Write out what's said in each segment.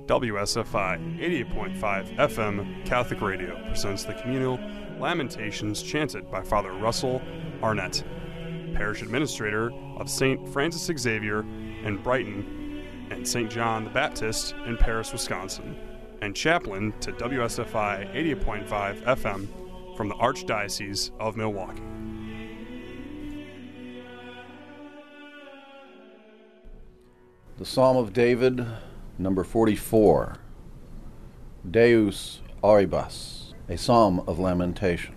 WSFI 88.5 FM Catholic Radio presents the communal Lamentations chanted by Father Russell Arnett, Parish Administrator of St. Francis Xavier in Brighton and St. John the Baptist in Paris, Wisconsin, and Chaplain to WSFI 88.5 FM from the Archdiocese of Milwaukee. The Psalm of David, number 44, Deus Auribus, a psalm of lamentation.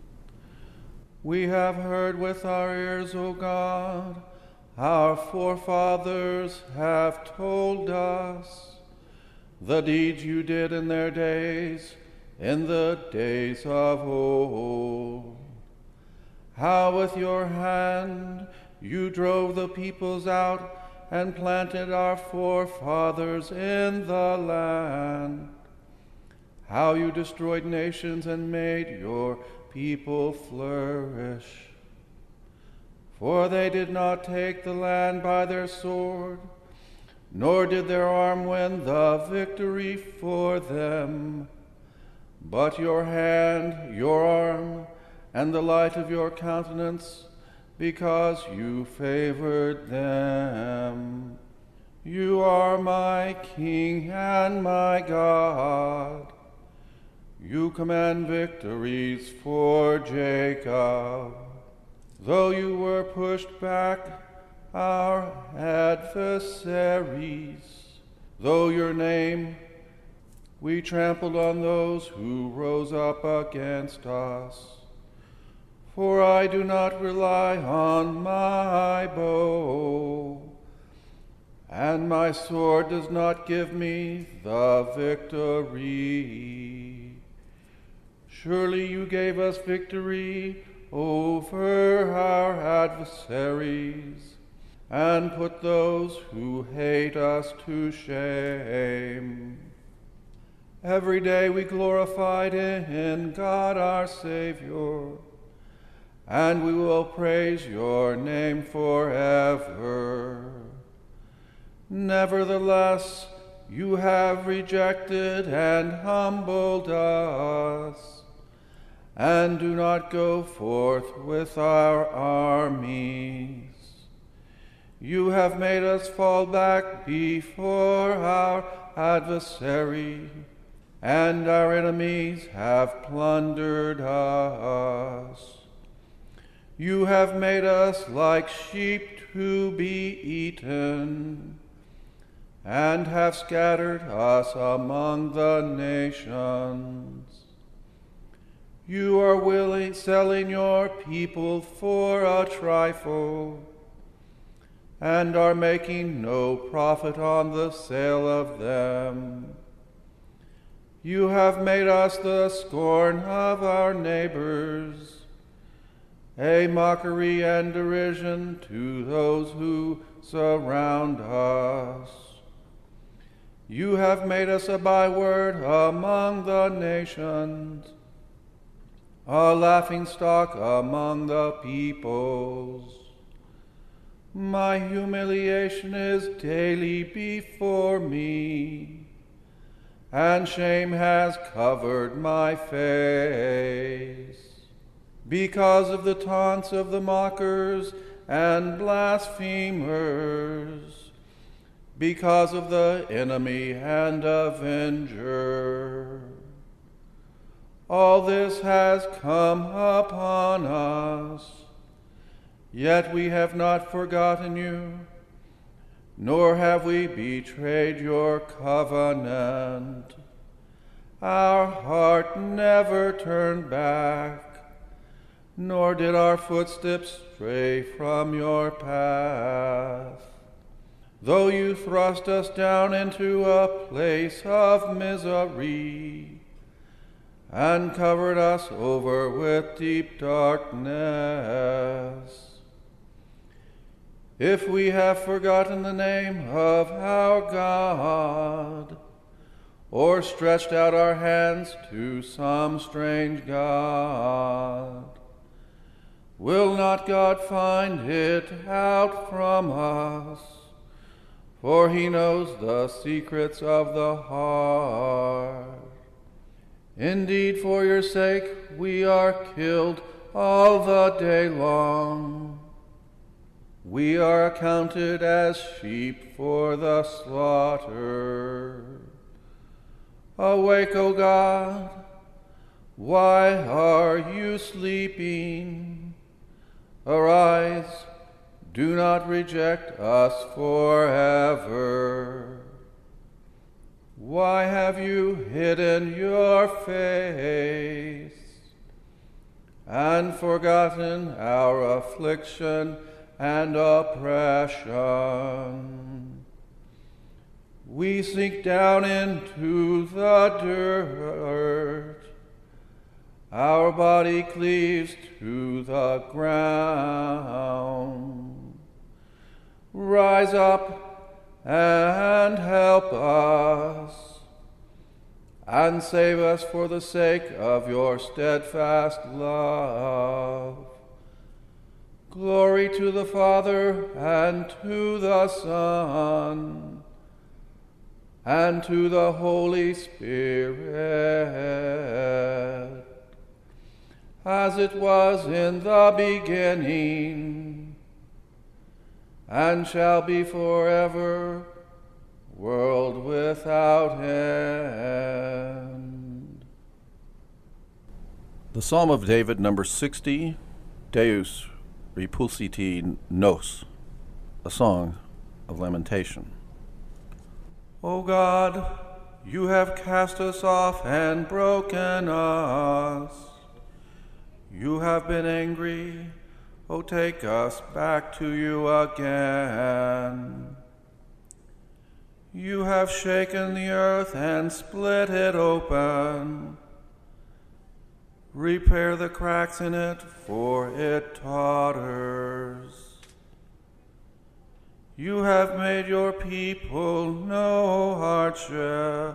We have heard with our ears, O God, our forefathers have told us the deeds you did in their days, in the days of old. How with your hand you drove the peoples out and planted our forefathers in the land. How you destroyed nations and made your people flourish. For they did not take the land by their sword, nor did their arm win the victory for them. But your hand, your arm, and the light of your countenance, because you favored them. You are my King and my God. You command victories for Jacob. Though you were pushed back, our adversaries, though your name, we trampled on those who rose up against us. For I do not rely on my bow, and my sword does not give me the victory. Surely you gave us victory over our adversaries, and put those who hate us to shame. Every day we glorified in God our Savior, and we will praise your name forever. Nevertheless, you have rejected and humbled us, and do not go forth with our armies. You have made us fall back before our adversary, and our enemies have plundered us. You have made us like sheep to be eaten, and have scattered us among the nations. You are selling your people for a trifle, and are making no profit on the sale of them. You have made us the scorn of our neighbors, a mockery and derision to those who surround us. You have made us a byword among the nations, a laughingstock among the peoples. My humiliation is daily before me, and shame has covered my face. Because of the taunts of the mockers and blasphemers, because of the enemy and avenger. All this has come upon us, yet we have not forgotten you, nor have we betrayed your covenant. Our heart never turned back, nor did our footsteps stray from your path. Though you thrust us down into a place of misery, and covered us over with deep darkness. If we have forgotten the name of our God, or stretched out our hands to some strange god, will not God find it out from us? for he knows the secrets of the heart. Indeed, for your sake we are killed all the day long. We are accounted as sheep for the slaughter. Awake, O God, why are you sleeping? Arise, do not reject us forever. Why have you hidden your face and forgotten our affliction and oppression? We sink down into the dirt. Our body cleaves to the ground. Rise up and help us, and save us for the sake of your steadfast love. Glory to the Father, and to the Son, and to the Holy Spirit, as it was in the beginning, and shall be forever, world without end. The Psalm of David, number 60, Deus repulsiti nos, a song of lamentation. O God, you have cast us off and broken us. You have been angry. O take us back to you again. You have shaken the earth and split it open. Repair the cracks in it, for it totters. You have made your people no hardship.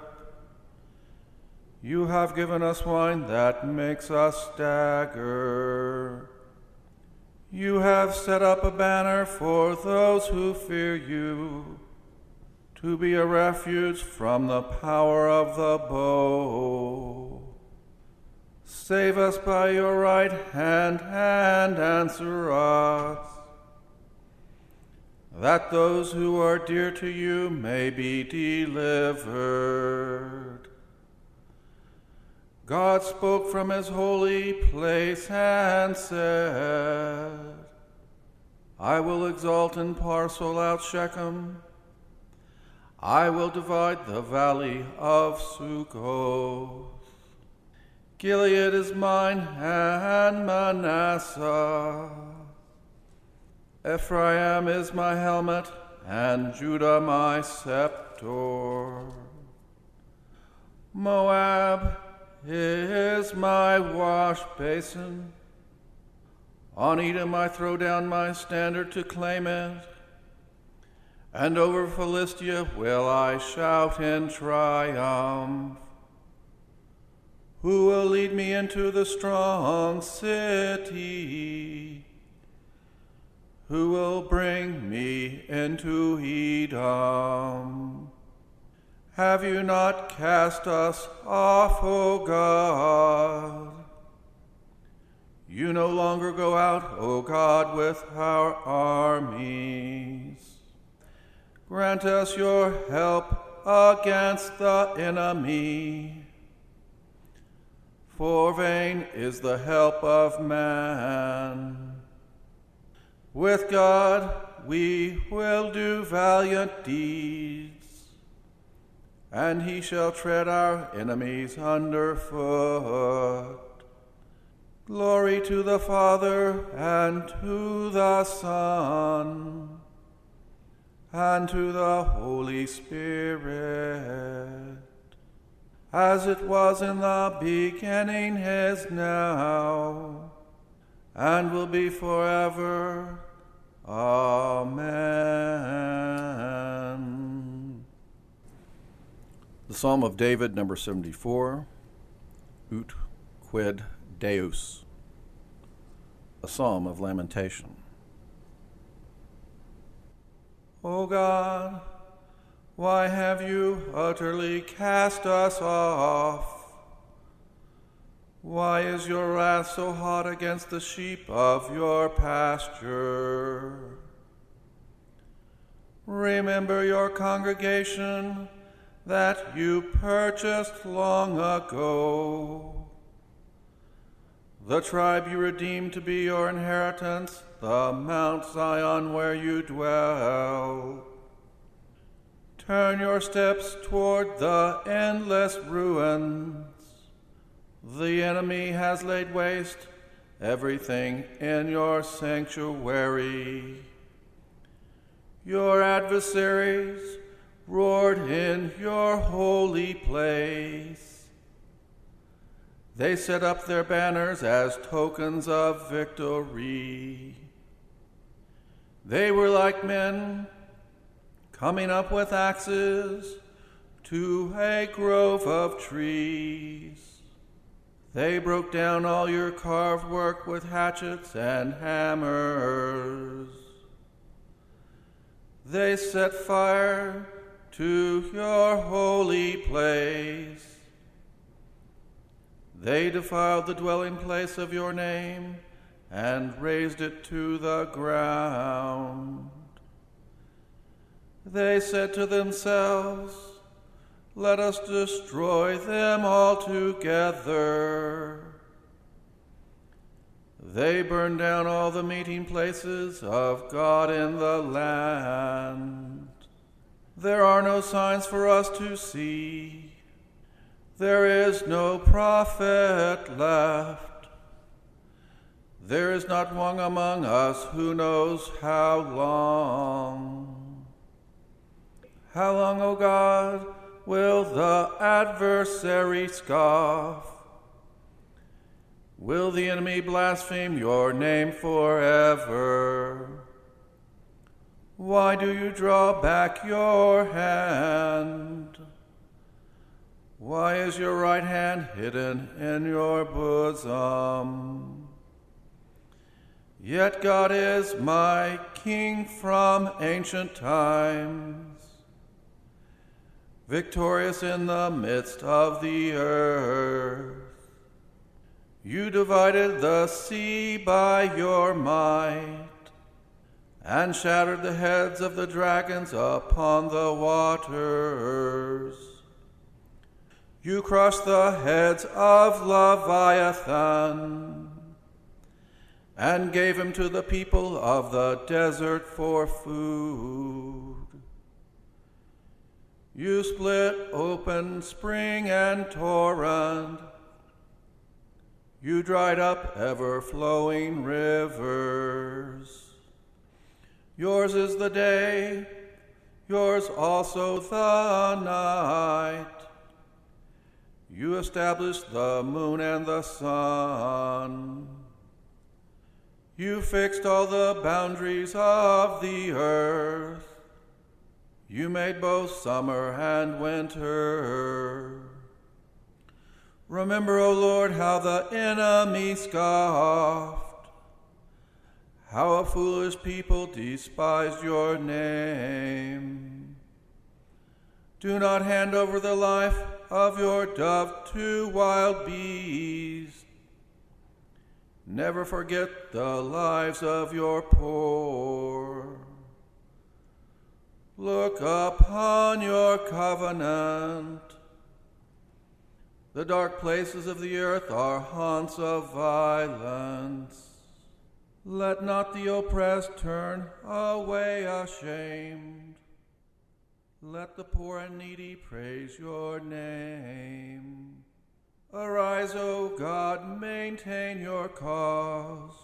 You have given us wine that makes us stagger. You have set up a banner for those who fear you, to be a refuge from the power of the bow. Save us by your right hand and answer us, that those who are dear to you may be delivered. God spoke from his holy place and said, I will exalt and parcel out Shechem. I will divide the valley of Succoth. Gilead is mine and Manasseh. Ephraim is my helmet and Judah my scepter. Moab is my wash basin. On Edom I throw down my standard to claim it, and over Philistia will I shout in triumph. Who will lead me into the strong city? Who will bring me into Edom? Have you not cast us off, O God? You no longer go out, O God, with our armies. Grant us your help against the enemy. For vain is the help of man. With God we will do valiant deeds, and he shall tread our enemies underfoot. Glory to the Father, and to the Son, and to the Holy Spirit, as it was in the beginning, is now, and will be forever. Amen. The Psalm of David, number 74, Ut quid Deus, a psalm of lamentation. O God, Why have you utterly cast us off? Why is your wrath so hot against the sheep of your pasture? Remember your congregation that you purchased long ago, the tribe you redeemed to be your inheritance, the Mount Zion where you dwell. Turn your steps toward the endless ruins. The enemy has laid waste everything in your sanctuary. Your adversaries roared in your holy place. They set up their banners as tokens of victory. They were like men coming up with axes to a grove of trees. They broke down all your carved work with hatchets and hammers. They set fire to your holy place. They defiled the dwelling place of your name and razed it to the ground. They said to themselves, "Let us destroy them altogether." They burned down all the meeting places of God in the land. There are no signs for us to see. There is no prophet left. There is not one among us who knows how long. How long, O God, will the adversary scoff? Will the enemy blaspheme your name forever? Why do you draw back your hand? Why is your right hand hidden in your bosom? Yet God is my King from ancient times, victorious in the midst of the earth. You divided the sea by your might, and shattered the heads of the dragons upon the waters. You crushed the heads of Leviathan, and gave him to the people of the desert for food. You split open spring and torrent. You dried up ever-flowing rivers. Yours is the day, yours also the night. You established the moon and the sun. You fixed all the boundaries of the earth. You made both summer and winter. Remember, O Lord, how the enemy scoffed, how a foolish people despised your name. Do not hand over the life of your dove to wild beasts. Never forget the lives of your poor. Look upon your covenant. The dark places of the earth are haunts of violence. Let not the oppressed turn away ashamed. Let the poor and needy praise your name. Arise, O God, maintain your cause.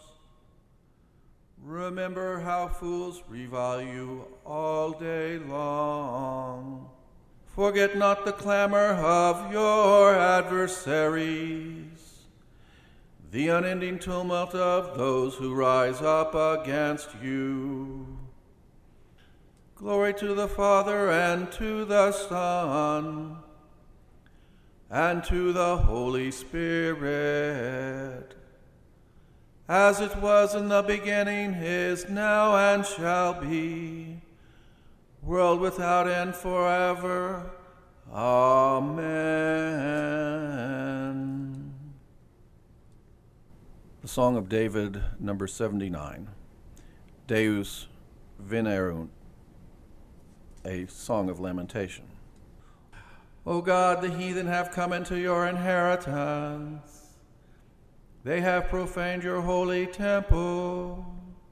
Remember how fools revile you all day long. Forget not the clamor of your adversaries, the unending tumult of those who rise up against you. Glory to the Father, and to the Son, and to the Holy Spirit, as it was in the beginning, is now, and shall be, world without end, forever. Amen. The Song of David, number 79. Deus Venerunt, a song of lamentation. O God, the heathen have come into your inheritance. They have profaned your holy temple.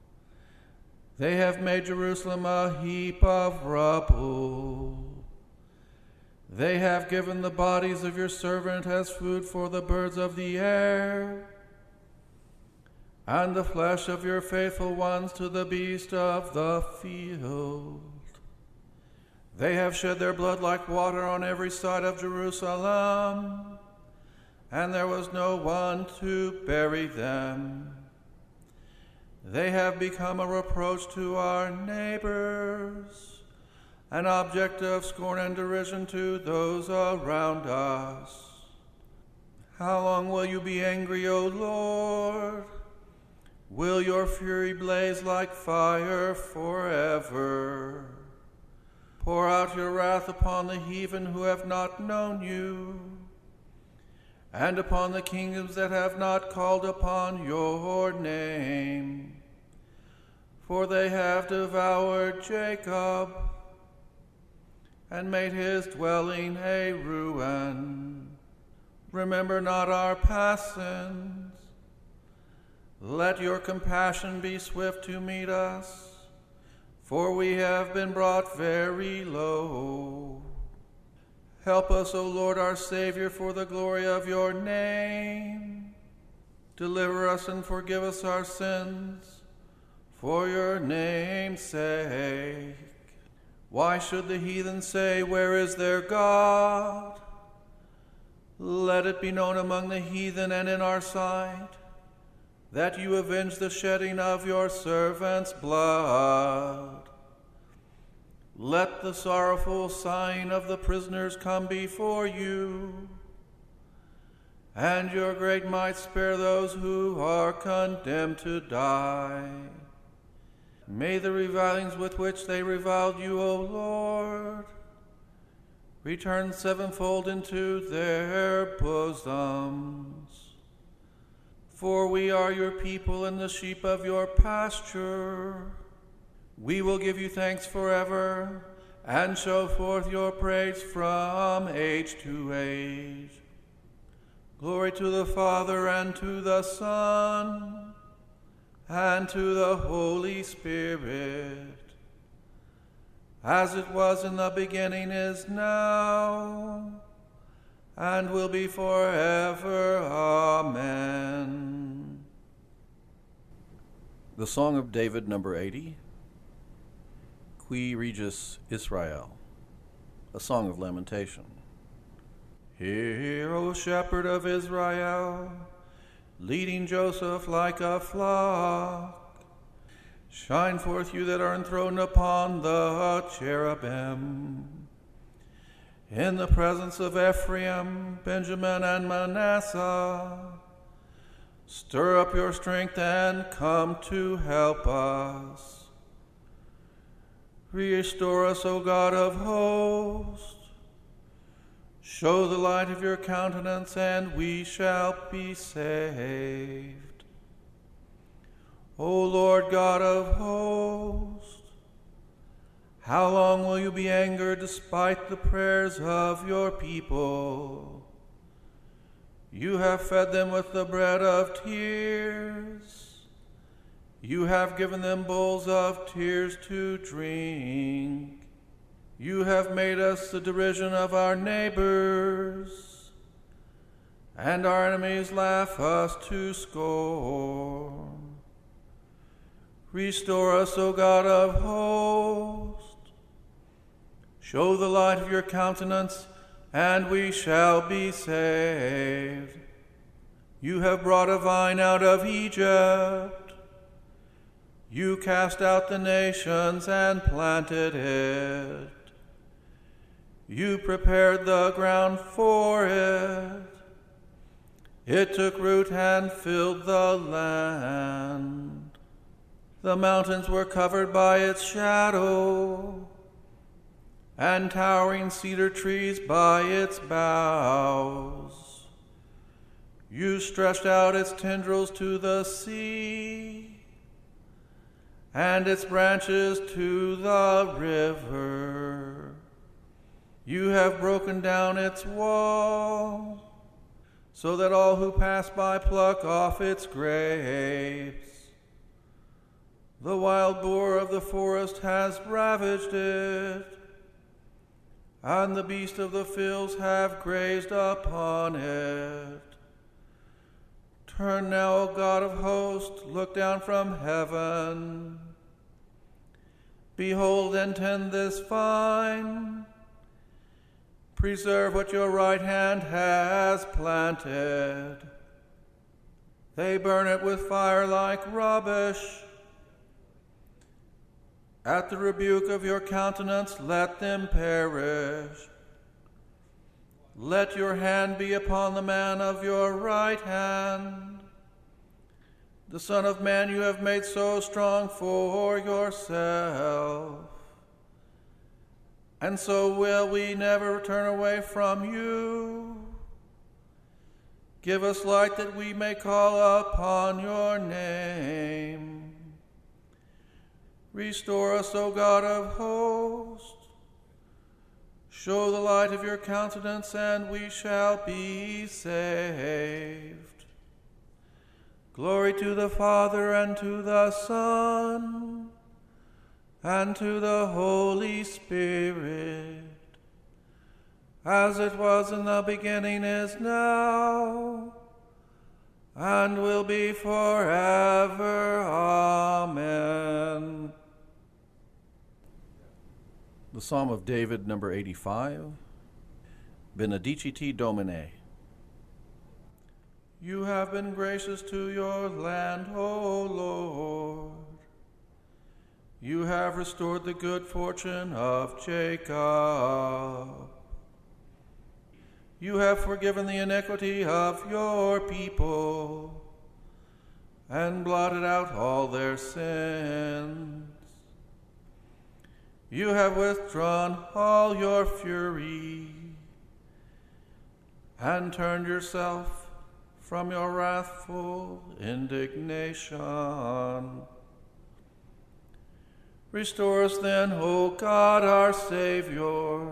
They have made Jerusalem a heap of rubble. They have given the bodies of your servant as food for the birds of the air, and the flesh of your faithful ones to the beast of the field. They have shed their blood like water on every side of Jerusalem, and there was no one to bury them. They have become a reproach to our neighbors, an object of scorn and derision to those around us. How long will you be angry, O Lord? Will your fury blaze like fire forever? Pour out your wrath upon the heathen who have not known you, and upon the kingdoms that have not called upon your name. For they have devoured Jacob, and made his dwelling a ruin. Remember not our past sins. Let your compassion be swift to meet us, for we have been brought very low. Help us, O Lord our Savior, for the glory of your name. Deliver us and forgive us our sins, for your name's sake. Why should the heathen say, where is their God? Let it be known among the heathen and in our sight that you avenge the shedding of your servants' blood. Let the sorrowful sighing of the prisoners come before you, and your great might spare those who are condemned to die. May the revilings with which they reviled you, O Lord, return sevenfold into their bosoms. For we are your people and the sheep of your pasture. We will give you thanks forever and show forth your praise from age to age. Glory to the Father and to the Son and to the Holy Spirit, as it was in the beginning, is now, and will be forever. Amen. The Song of David, number 80. Qui Regis Israel, a song of lamentation. Hear, O shepherd of Israel, leading Joseph like a flock. Shine forth, you that are enthroned upon the cherubim. In the presence of Ephraim, Benjamin, and Manasseh, stir up your strength and come to help us. Restore us, O God of hosts. Show the light of your countenance, and we shall be saved. O Lord God of hosts, how long will you be angered despite the prayers of your people? You have fed them with the bread of tears. You have given them bowls of tears to drink. You have made us the derision of our neighbors, and our enemies laugh us to scorn. Restore us, O God of hosts. Show the light of your countenance, and we shall be saved. You have brought a vine out of Egypt. You cast out the nations and planted it. You prepared the ground for it. It took root and filled the land. The mountains were covered by its shadow. and towering cedar trees by its boughs. You stretched out its tendrils to the sea, and its branches to the river. You have broken down its wall, so that all who pass by pluck off its grapes. The wild boar of the forest has ravaged it, and the beasts of the fields have grazed upon it. Turn now, O God of hosts, look down from heaven. Behold and tend this vine. Preserve what your right hand has planted. They burn it with fire like rubbish. At the rebuke of your countenance, let them perish. Let your hand be upon the man of your right hand. The Son of Man you have made so strong for yourself. And so will we never turn away from you. Give us light that we may call upon your name. Restore us, O God of hosts. Show the light of your countenance, and we shall be saved. Glory to the Father, and to the Son, and to the Holy Spirit, as it was in the beginning, is now, and will be forever. Amen. The Psalm of David, number 85, Benedicite Domine. You have been gracious to your land, O Lord. You have restored the good fortune of Jacob. You have forgiven the iniquity of your people and blotted out all their sins. You have withdrawn all your fury and turned yourself from your wrathful indignation. Restore us then, O God, our Savior.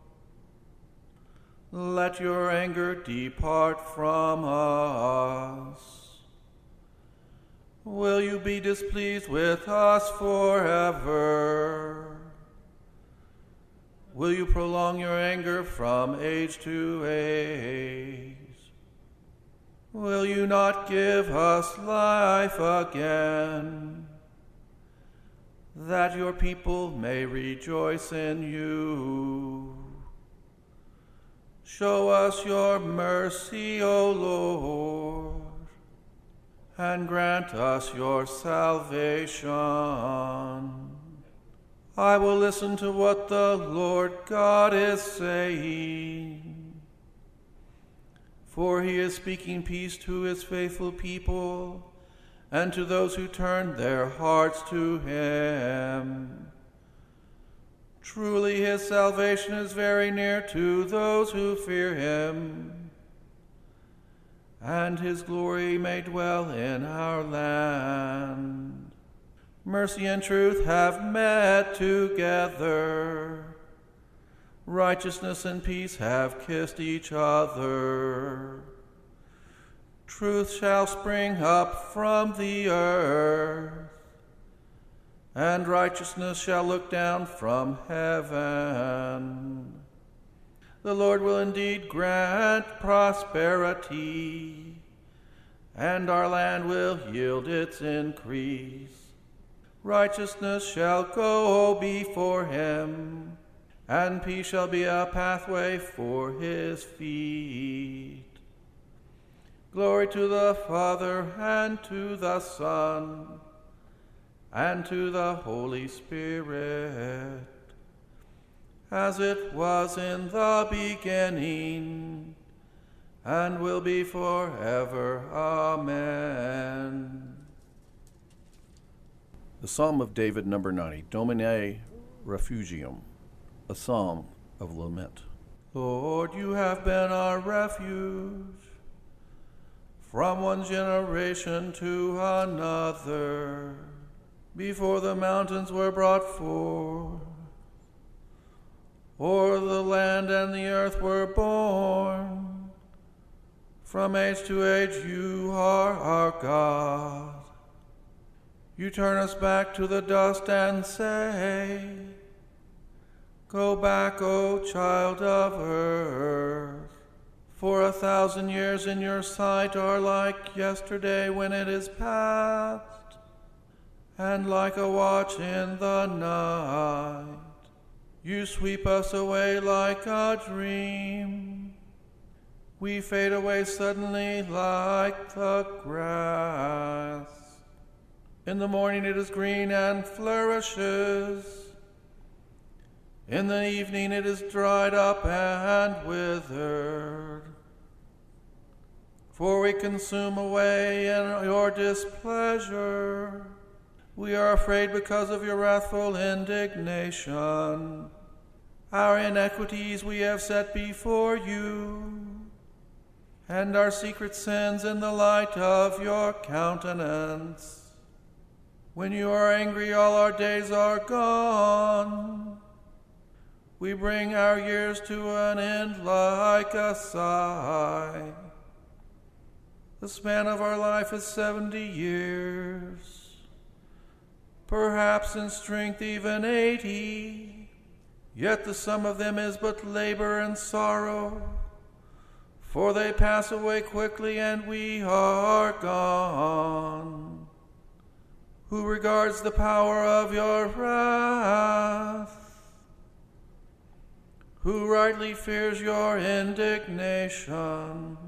Let your anger depart from us. Will you be displeased with us forever? Will you prolong your anger from age to age? Will you not give us life again, that your people may rejoice in you? Show us your mercy, O Lord, and grant us your salvation. I will listen to what the Lord God is saying, for he is speaking peace to his faithful people and to those who turn their hearts to him. Truly his salvation is very near to those who fear him, and his glory may dwell in our land. Mercy and truth have met together. Righteousness and peace have kissed each other. Truth shall spring up from the earth, and righteousness shall look down from heaven. The Lord will indeed grant prosperity, and our land will yield its increase. Righteousness shall go before him, and peace shall be a pathway for his feet. Glory to the Father, and to the Son, and to the Holy Spirit, as it was in the beginning, and will be forever. Amen. The Psalm of David, number 90, Domine Refugium. a psalm of lament. Lord, you have been our refuge from one generation to another. Before the mountains were brought forth, or the land and the earth were born, from age to age you are our God. You turn us back to the dust and say, go back, O child of earth. For 1,000 years in your sight are like yesterday when it is past, and like a watch in the night. You sweep us away like a dream. We fade away suddenly like the grass. In the morning it is green and flourishes. In the evening it is dried up and withered. For we consume away in your displeasure. We are afraid because of your wrathful indignation. Our iniquities we have set before you, and our secret sins in the light of your countenance. When you are angry, all our days are gone. We bring our years to an end like a sigh. The span of our life is 70 years. Perhaps in strength even 80, yet the sum of them is but labor and sorrow, for they pass away quickly and we are gone. Who regards the power of your wrath? Who rightly fears your indignation?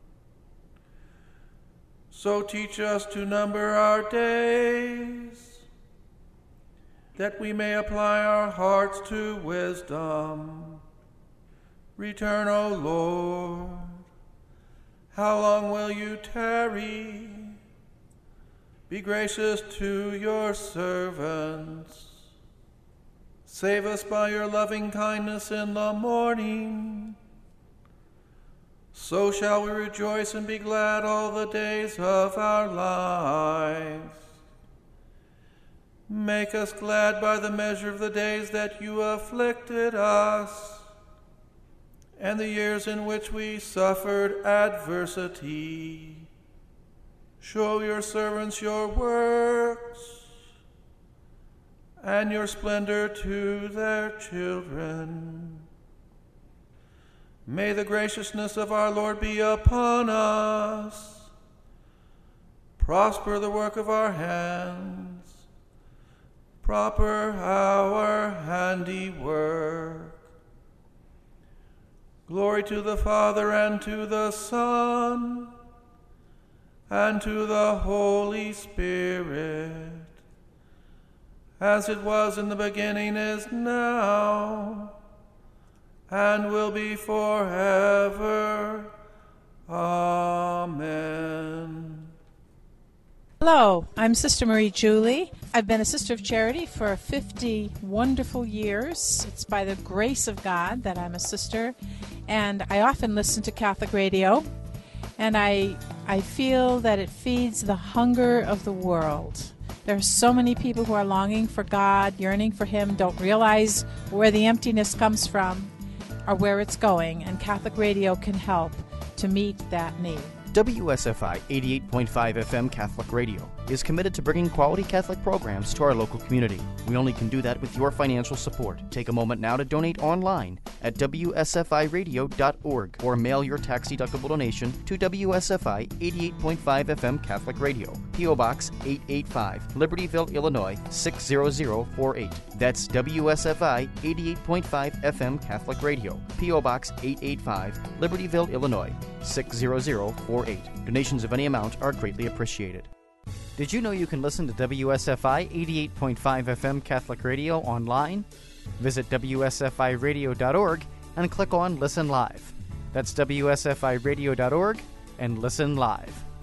So teach us to number our days, that we may apply our hearts to wisdom. Return, O Lord. How long will you tarry? Be gracious to your servants. Save us by your loving kindness in the morning. So shall we rejoice and be glad all the days of our lives. Make us glad by the measure of the days that you afflicted us, and the years in which we suffered adversity. Show your servants your works, and your splendor to their children. May the graciousness of our Lord be upon us. Prosper the work of our hands. Proper our handiwork. Glory to the Father, and to the Son, and to the Holy Spirit, as it was in the beginning, is now, and will be forever. Amen. Hello, I'm Sister Marie Julie. I've been a Sister of Charity for 50 wonderful years. It's by the grace of God that I'm a sister, and I often listen to Catholic radio, and I feel that it feeds the hunger of the world. There are so many people who are longing for God, yearning for Him, don't realize where the emptiness comes from or where it's going, and Catholic radio can help to meet that need. WSFI 88.5 FM Catholic Radio is committed to bringing quality Catholic programs to our local community. We only can do that with your financial support. Take a moment now to donate online at WSFIRadio.org or mail your tax-deductible donation to WSFI 88.5 FM Catholic Radio, P.O. Box 885, Libertyville, Illinois 60048. That's WSFI 88.5 FM Catholic Radio, P.O. Box 885, Libertyville, Illinois 60048. Donations of any amount are greatly appreciated. Did you know you can listen to WSFI 88.5 FM Catholic Radio online? Visit WSFIRadio.org and click on Listen Live. That's WSFIRadio.org and listen live.